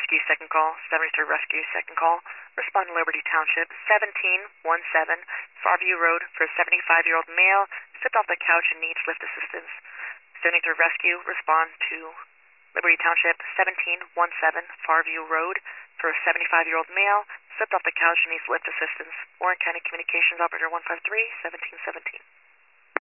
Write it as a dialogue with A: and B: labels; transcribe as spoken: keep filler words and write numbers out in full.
A: Rescue, second call. seventy-third Rescue, second call. Respond to Liberty Township, seventeen seventeen, Farview Road, for a seventy-five-year-old male, slipped off the couch and needs lift assistance. seventy-third Rescue, respond to Liberty Township, seventeen seventeen, Farview Road, for a seventy-five-year-old male, slipped off the couch and needs lift assistance. Warren County Communications Operator one five three, seventeen seventeen.